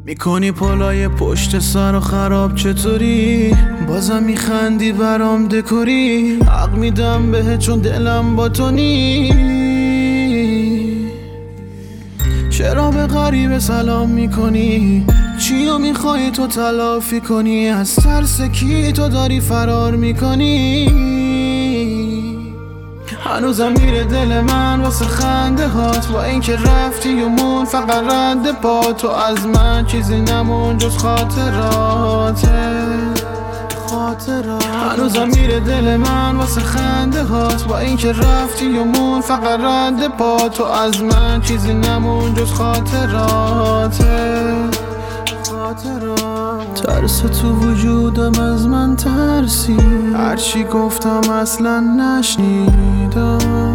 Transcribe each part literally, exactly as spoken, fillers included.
میکنی پلای پشت سر و خراب چطوری؟ بازم میخندی برام دکوری. حق میدم بهت چون دلم با تو نی. چرا به غریبه سلام میکنی؟ چیو میخوای تو تلافی کنی؟ از ترس کی تو داری فرار میکنی؟ هنوزم میره دل من واسه خنده هات، با اینکه رفتی و مون فقط رد پا. تو از من چیزی نمون جز خاطرات خاطرات هنوزم میره دل من واسه خنده هات، با اینکه رفتی و مون فقط رد پا. تو از من چیزی نمون جز خاطرات ترس تو وجودم از من ترسی، هرچی گفتم اصلا نشنیدم،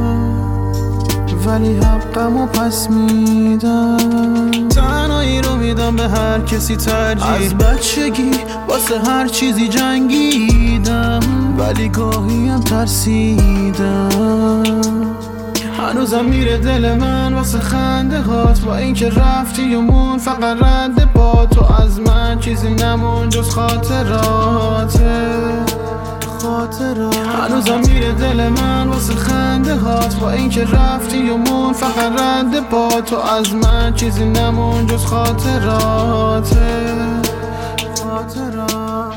ولی حقمو پس میدم. تنهایی رو میدم به هر کسی ترجیح. از بچگی واسه هر چیزی جنگیدم، ولی گاهی هم ترسیدم. هنوزم میره دل من واسه خنده هات، با اینکه رفتی و مون فقط رد پا. تو از من چیزی نمون جز خاطرات خاطرات هنوزم میره دل من واسه خنده هات، با اینکه رفتی و مون فقط رد پا. تو از من چیزی نمون جز خاطرات خاطرات